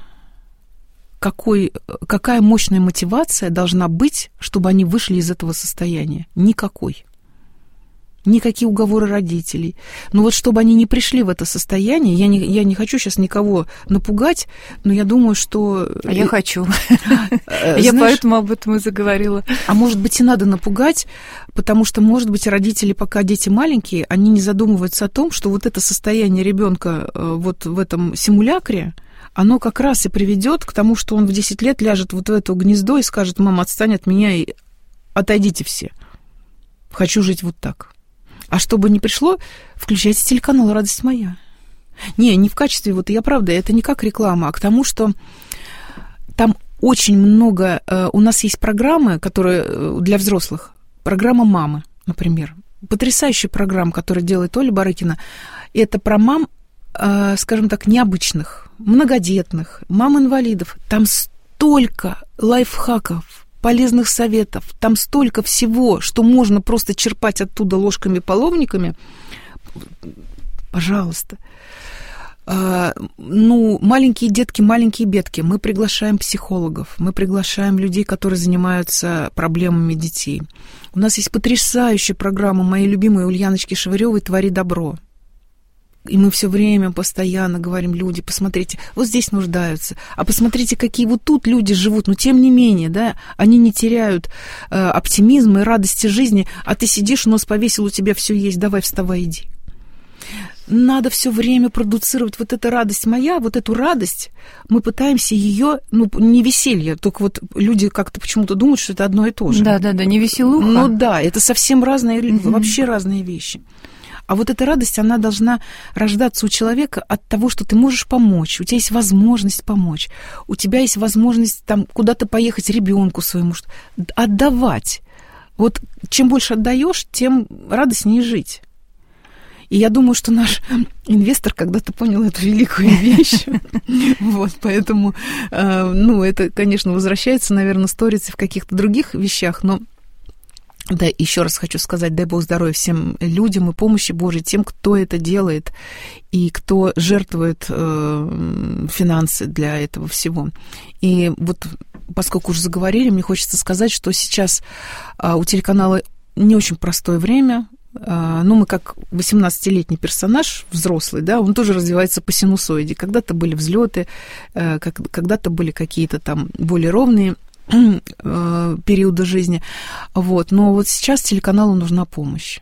Какая мощная мотивация должна быть, чтобы они вышли из этого состояния? Никакой. Никакие уговоры родителей. Но вот чтобы они не пришли в это состояние, я не хочу сейчас никого напугать, но я думаю, что... А я хочу. Я поэтому об этом и заговорила. А может быть, и надо напугать, потому что, может быть, родители, пока дети маленькие, они не задумываются о том, что вот это состояние ребенка вот в этом симулякре, оно как раз и приведет к тому, что он в 10 лет ляжет вот в это гнездо и скажет, мама, отстань от меня и отойдите все. Хочу жить вот так. А чтобы не пришло, включайте телеканал «Радость моя». Не в качестве, я правда, это не как реклама, а к тому, что там очень много... У нас есть программы, которые для взрослых. Программа «Мамы», например. Потрясающая программа, которую делает Оля Барыкина. Это про мам, скажем так, необычных. многодетных, мам-инвалидов. Там столько лайфхаков, полезных советов, там столько всего, что можно просто черпать оттуда ложками-половниками. Пожалуйста. Маленькие детки, маленькие бедки. Мы приглашаем психологов, мы приглашаем людей, которые занимаются проблемами детей. У нас есть потрясающая программа моей любимой Ульяночки Шевырёвой «Твори добро». И мы все время постоянно говорим: люди, посмотрите, вот здесь нуждаются, а посмотрите, какие вот тут люди живут. Но тем не менее, да, они не теряют оптимизма и радости жизни, а ты сидишь, нос повесил, у тебя все есть, давай вставай, иди. Надо все время продуцировать вот эта радость моя, вот эту радость. Мы пытаемся ее, не веселье, только вот люди как-то почему-то думают, что это одно и то же. Да, не веселуха. Ну да, это совсем разные, вообще разные вещи. А вот эта радость, она должна рождаться у человека от того, что ты можешь помочь, у тебя есть возможность помочь, у тебя есть возможность там куда-то поехать ребенку своему, отдавать. Вот чем больше отдаешь, тем радостнее жить. И я думаю, что наш инвестор когда-то понял эту великую вещь. Вот, поэтому, это, конечно, возвращается, наверное, сторится в каких-то других вещах, но да, еще раз хочу сказать, дай Бог здоровья всем людям и помощи Божьей, тем, кто это делает и кто жертвует финансы для этого всего. И вот, поскольку уже заговорили, мне хочется сказать, что сейчас у телеканала не очень простое время. Мы как 18-летний персонаж, взрослый, да, он тоже развивается по синусоиде. Когда-то были взлеты, когда-то были какие-то там более ровные периоды жизни. Вот. Но вот сейчас телеканалу нужна помощь.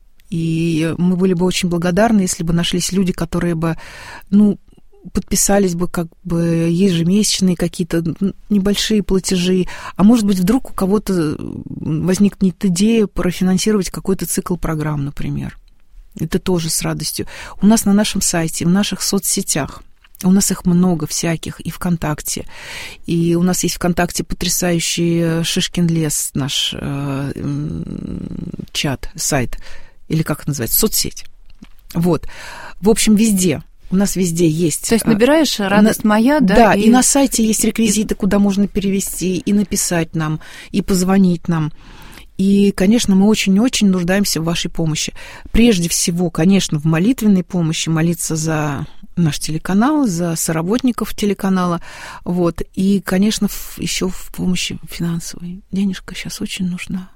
И мы были бы очень благодарны, если бы нашлись люди, которые бы, подписались бы как бы ежемесячные какие-то небольшие платежи, а может быть, вдруг у кого-то возникнет идея профинансировать какой-то цикл программ, например. Это тоже с радостью. У нас на нашем сайте, в наших соцсетях, у нас их много всяких, и ВКонтакте. И у нас есть ВКонтакте потрясающий Шишкин лес, наш чат, сайт, или как это называется, соцсеть. Вот. В общем, везде. У нас везде есть. То есть набираешь «Радость моя», да? Да, и на сайте есть реквизиты, куда можно перевести, и написать нам, и позвонить нам. И, конечно, мы очень-очень нуждаемся в вашей помощи. Прежде всего, конечно, в молитвенной помощи, молиться за наш телеканал, за соработников телеканала. Вот. И, конечно, еще в помощи финансовой. Денежка сейчас очень нужна.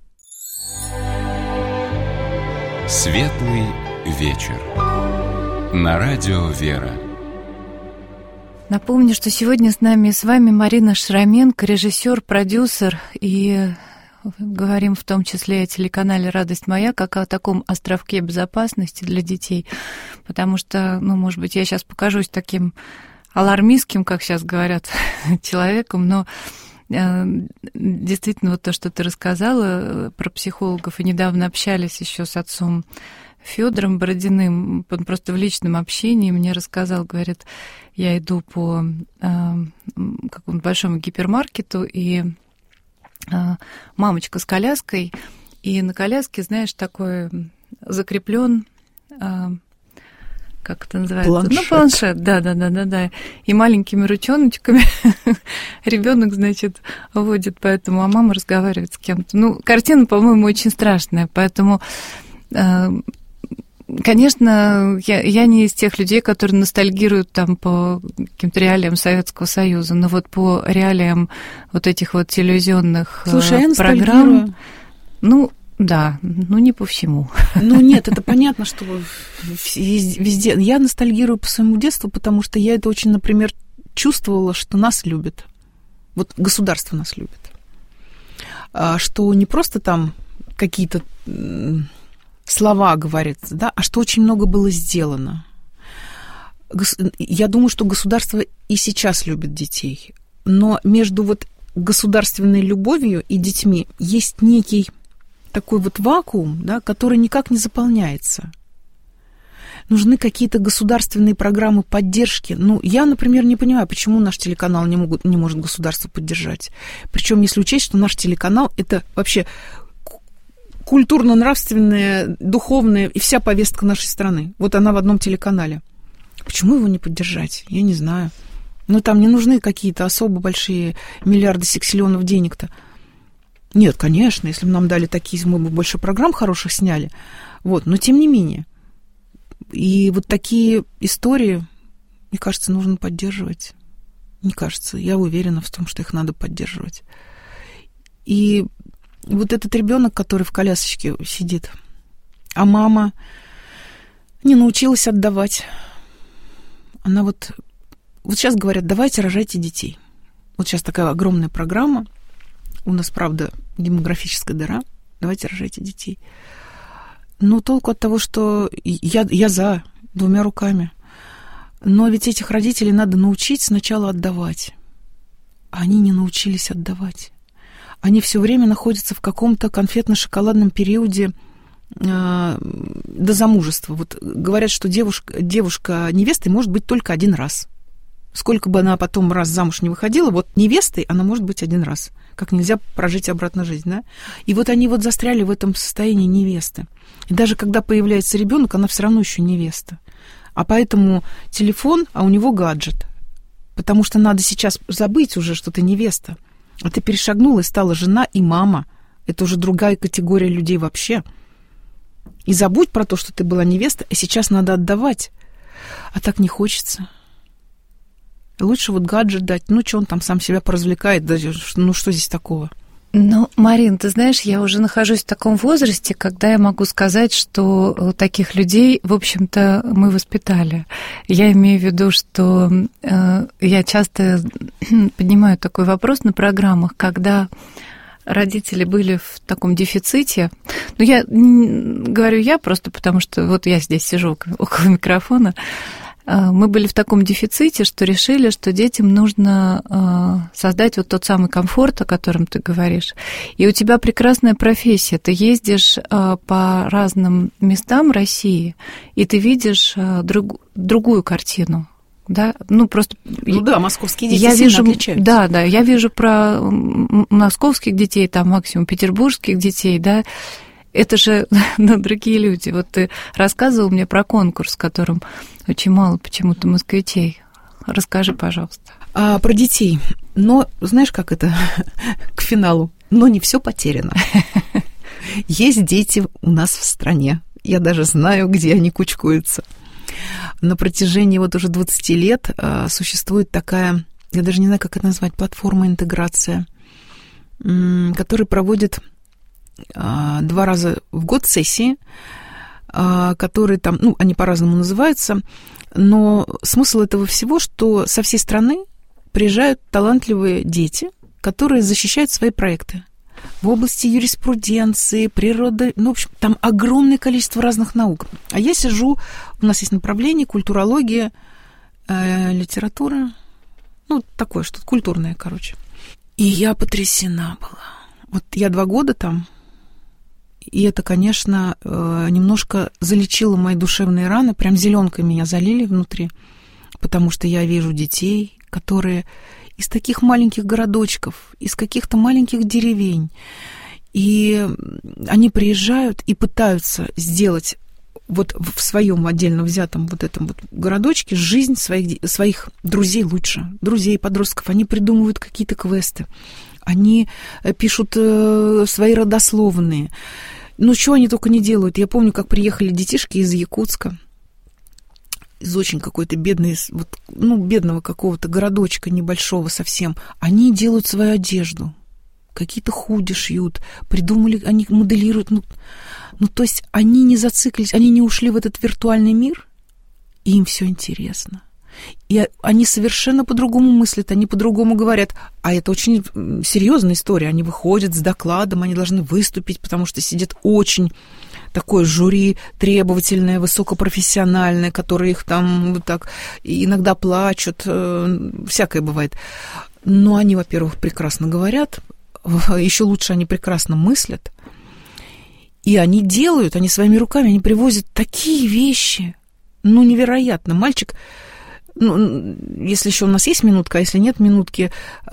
Светлый вечер. На радио «Вера». Напомню, что сегодня с вами Марина Шраменко, режиссер, продюсер, и говорим в том числе о телеканале «Радость моя», как о таком островке безопасности для детей, потому что, может быть, я сейчас покажусь таким алармистским, как сейчас говорят, человеком, но действительно вот то, что ты рассказала про психологов, и недавно общались еще с отцом Фёдором Бородиным, он просто в личном общении мне рассказал, говорит, я иду по какому-то большому гипермаркету, и мамочка с коляской, и на коляске, знаешь, такой закреплен, как это называется? Планшет, да. И маленькими ручоночками ребенок, значит, водит по этому, а мама разговаривает с кем-то. Картина, по-моему, очень страшная, поэтому... Конечно, я не из тех людей, которые ностальгируют там по каким-то реалиям Советского Союза, но вот по реалиям вот этих вот телевизионных программ, да, не по всему. Нет, это понятно, что везде. Я ностальгирую по своему детству, потому что я это очень, например, чувствовала, что нас любят. Вот государство нас любит. Что не просто там какие-то слова говорятся, да, а что очень много было сделано. Я думаю, что государство и сейчас любит детей, но между вот государственной любовью и детьми есть некий такой вот вакуум, да, который никак не заполняется. Нужны какие-то государственные программы поддержки. Я, например, не понимаю, почему наш телеканал не может государство поддержать. Причем, если учесть, что наш телеканал – это вообще культурно-нравственная, духовная и вся повестка нашей страны. Вот она в одном телеканале. Почему его не поддержать? Я не знаю. Но там не нужны какие-то особо большие миллиарды сексиллионов денег-то. Нет, конечно, если бы нам дали такие, мы бы больше программ хороших сняли. Вот, но тем не менее. И вот такие истории, мне кажется, нужно поддерживать. Мне кажется, я уверена в том, что их надо поддерживать. И вот этот ребенок, который в колясочке сидит, а мама не научилась отдавать. Она вот сейчас говорят, давайте рожайте детей. Вот сейчас такая огромная программа. У нас, правда, демографическая дыра. Давайте рожайте детей. Но толку от того, что я за, 2 руками. Но ведь этих родителей надо научить сначала отдавать. Они не научились отдавать. Они все время находятся в каком-то конфетно-шоколадном периоде до замужества. Вот говорят, что девушка невестой может быть только 1 раз. Сколько бы она потом раз замуж не выходила, вот невестой она может быть 1 раз. Как нельзя прожить обратно жизнь, да? И вот они вот застряли в этом состоянии невесты. И даже когда появляется ребенок, она все равно еще невеста. А поэтому телефон, а у него гаджет. Потому что надо сейчас забыть уже, что ты невеста. А ты перешагнула и стала жена и мама. Это уже другая категория людей вообще. И забудь про то, что ты была невеста, а сейчас надо отдавать. А так не хочется. Лучше вот гаджет дать. Ну, что он там сам себя поразвлекает? Ну, что здесь такого? Ну, Марин, ты знаешь, я уже нахожусь в таком возрасте, когда я могу сказать, что таких людей, в общем-то, мы воспитали. Я имею в виду, что я часто поднимаю такой вопрос на программах, когда родители были в таком дефиците. Ну, я говорю просто потому, что вот я здесь сижу около микрофона. Мы были в таком дефиците, что решили, что детям нужно создать вот тот самый комфорт, о котором ты говоришь. И у тебя прекрасная профессия. Ты ездишь по разным местам России, и ты видишь другую картину. Да? Ну, просто... Ну да, московские дети сильно отличаются. Да, я вижу про московских детей, там максимум петербургских детей, да. Это же другие люди. Вот ты рассказывал мне про конкурс, в котором очень мало почему-то москвичей. Расскажи, пожалуйста. Про детей. Но знаешь, как это к финалу? Но не все потеряно. Есть дети у нас в стране. Я даже знаю, где они кучкуются. На протяжении вот уже 20 лет существует такая, я даже не знаю, как это назвать, платформа «Интеграция», которая проводит 2 раза в год сессии, которые там, ну, они по-разному называются, но смысл этого всего, что со всей страны приезжают талантливые дети, которые защищают свои проекты в области юриспруденции, природы, ну, в общем, там огромное количество разных наук. А я сижу, у нас есть направление культурология, литература, ну, такое что-то культурное, короче. И я потрясена была. Вот я 2 года там, и это, конечно, немножко залечило мои душевные раны, прям зеленкой меня залили внутри, потому что я вижу детей, которые из таких маленьких городочков, из каких-то маленьких деревень, и они приезжают и пытаются сделать вот в своем отдельно взятом вот этом вот городочке жизнь своих друзей лучше, друзей, подростков. Они придумывают какие-то квесты, они пишут свои родословные. Ну, что они только не делают. Я помню, как приехали детишки из Якутска, из очень какой-то бедной, вот, ну, бедного какого-то городочка небольшого совсем. Они делают свою одежду, какие-то худи шьют, придумали, они моделируют. Ну, то есть они не зациклились, они не ушли в этот виртуальный мир, и им все интересно. И они совершенно по-другому мыслят, они по-другому говорят. А это очень серьезная история. Они выходят с докладом, они должны выступить, потому что сидит очень такое жюри требовательное, высокопрофессиональное, которое их там вот так иногда плачут, всякое бывает. Но они, во-первых, прекрасно говорят, еще лучше они прекрасно мыслят. И они делают, они своими руками, они привозят такие вещи, ну, невероятно. Мальчик... Ну, если еще у нас есть минутка, а если нет минутки...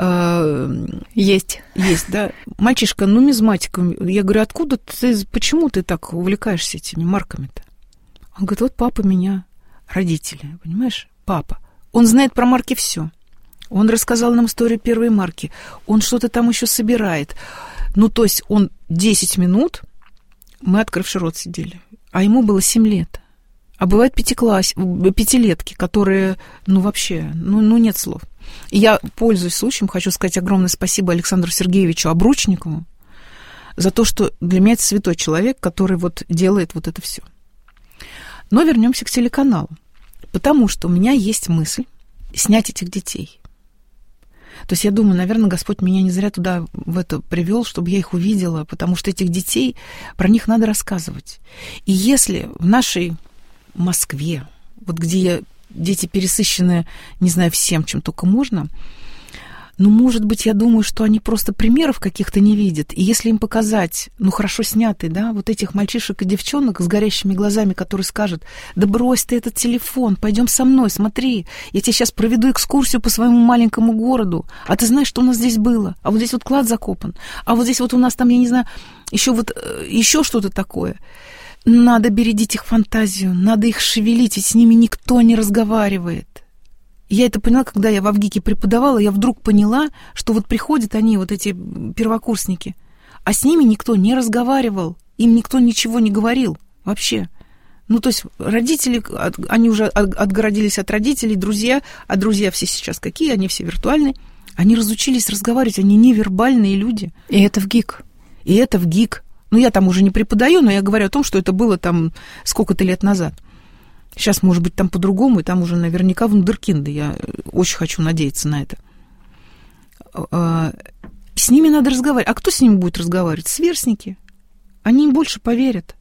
Есть, да. Мальчишка нумизматиком. Я говорю, откуда ты, почему ты так увлекаешься этими марками-то? Он говорит, вот папа меня родители, понимаешь, папа. Он знает про марки все. Он рассказал нам историю первой марки. Он что-то там еще собирает. Ну, то есть он 10 минут, мы, открывший рот, сидели. А ему было 7 лет. А бывают пятилетки, которые, ну, вообще, ну, нет слов. И я, пользуясь случаем, хочу сказать огромное спасибо Александру Сергеевичу Обручникову за то, что для меня это святой человек, который вот делает вот это все. Но вернемся к телеканалу. Потому что у меня есть мысль снять этих детей. То есть я думаю, наверное, Господь меня не зря туда в это привел, чтобы я их увидела, потому что этих детей, про них надо рассказывать. И если в нашей Москве, вот где дети пересыщены, не знаю, всем, чем только можно, ну, может быть, я думаю, что они просто примеров каких-то не видят. И если им показать, ну, хорошо снятый, да, вот этих мальчишек и девчонок с горящими глазами, которые скажут: да брось ты этот телефон, пойдем со мной, смотри, я тебе сейчас проведу экскурсию по своему маленькому городу, а ты знаешь, что у нас здесь было? А вот здесь вот клад закопан, а вот здесь вот у нас там, я не знаю, еще что-то такое. Надо бередить их фантазию, надо их шевелить, ведь с ними никто не разговаривает. Я это поняла, когда я в Авгике преподавала, я вдруг поняла, что вот приходят они, вот эти первокурсники, а с ними никто не разговаривал, им никто ничего не говорил вообще. Ну, то есть родители, они уже отгородились от родителей, друзья, а друзья все сейчас какие, они все виртуальные, они разучились разговаривать, они невербальные люди. И это в ГИК. И это в ГИК. Ну, я там уже не преподаю, но я говорю о том, что это было там сколько-то лет назад. Сейчас, может быть, там по-другому, и там уже наверняка вундеркинды. Я очень хочу надеяться на это. С ними надо разговаривать. А кто с ними будет разговаривать? Сверстники. Они им больше поверят.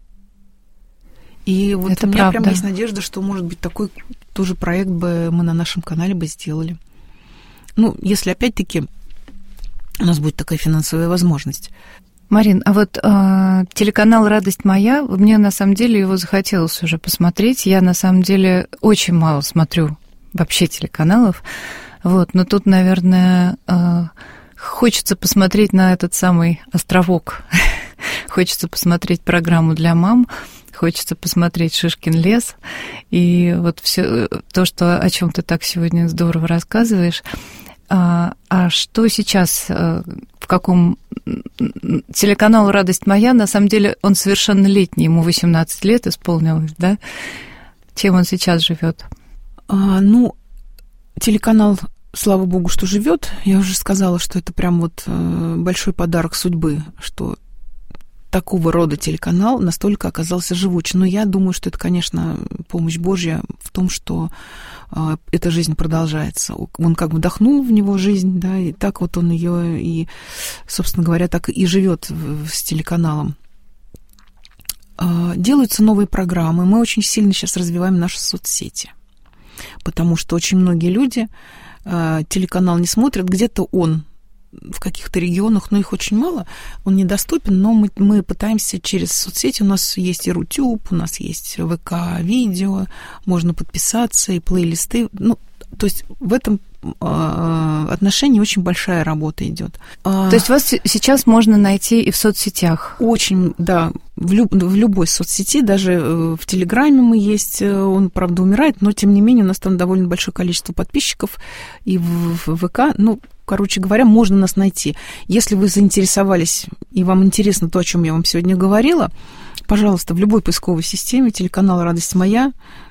И вот это у меня правда. прям есть надежда, что, может быть, такой тоже проект бы мы на нашем канале бы сделали. Ну, если, опять-таки, у нас будет такая финансовая возможность. Марин, а вот телеканал «Радость моя», мне на самом деле его захотелось уже посмотреть. Я на самом деле очень мало смотрю вообще телеканалов. Вот, но тут, наверное, хочется посмотреть на этот самый островок. Хочется посмотреть программу для мам, хочется посмотреть «Шишкин лес». И вот все то, о чем ты так сегодня здорово рассказываешь. А что сейчас, в каком телеканал «Радость моя», на самом деле он совершеннолетний, ему 18 лет исполнилось, да? Чем он сейчас живет? Ну, телеканал, слава богу, что живет. Я уже сказала, что это прям вот большой подарок судьбы, что такого рода телеканал настолько оказался живучим. Но я думаю, что это, конечно, помощь Божья в том, что эта жизнь продолжается. Он как бы вдохнул в него жизнь, да, и так вот он ее и, собственно говоря, так и живет с телеканалом. Делаются новые программы. Мы очень сильно сейчас развиваем наши соцсети, потому что очень многие люди телеканал не смотрят, где-то он в каких-то регионах, но их очень мало, он недоступен, но мы пытаемся через соцсети, у нас есть и Рутюб, у нас есть ВК-видео, можно подписаться, и плейлисты, ну, то есть в этом отношении очень большая работа идет. То есть вас сейчас можно найти и в соцсетях? Очень, да, в любой соцсети, даже в Телеграме мы есть, он, правда, умирает, но, тем не менее, у нас там довольно большое количество подписчиков, и в ВК, ну, короче говоря, можно нас найти. Если вы заинтересовались, и вам интересно то, о чем я вам сегодня говорила, пожалуйста, в любой поисковой системе телеканал «Радость моя»,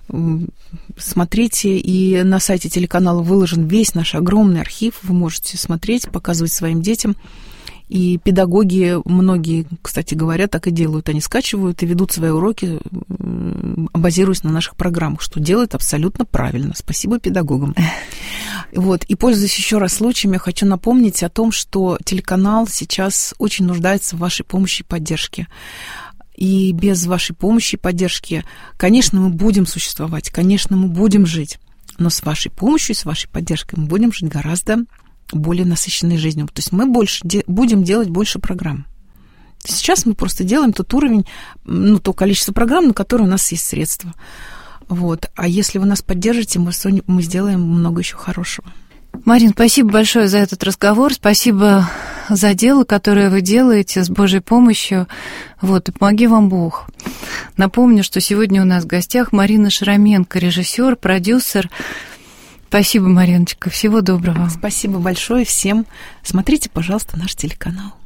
смотрите, и на сайте телеканала выложен весь наш огромный архив, вы можете смотреть, показывать своим детям. И педагоги, многие, кстати говоря, так и делают. Они скачивают и ведут свои уроки, базируясь на наших программах, что делают абсолютно правильно. Спасибо педагогам. Вот. И, пользуясь еще раз случаем, я хочу напомнить о том, что телеканал сейчас очень нуждается в вашей помощи и поддержке. И без вашей помощи и поддержки, конечно, мы будем существовать, конечно, мы будем жить, но с вашей помощью и с вашей поддержкой мы будем жить гораздо более насыщенной жизнью. То есть мы будем делать больше программ. Сейчас мы просто делаем тот уровень, ну, то количество программ, на которые у нас есть средства. Вот. А если вы нас поддержите, мы сделаем много еще хорошего. Марин, спасибо большое за этот разговор. Спасибо за дело, которое вы делаете с Божьей помощью. Вот, и помоги вам Бог. Напомню, что сегодня у нас в гостях Марина Шараменко, режиссер, продюсер. Спасибо, Мариночка, всего доброго. Спасибо большое всем. Смотрите, пожалуйста, наш телеканал.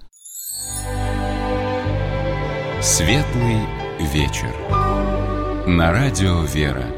Светлый вечер. На радио «Вера».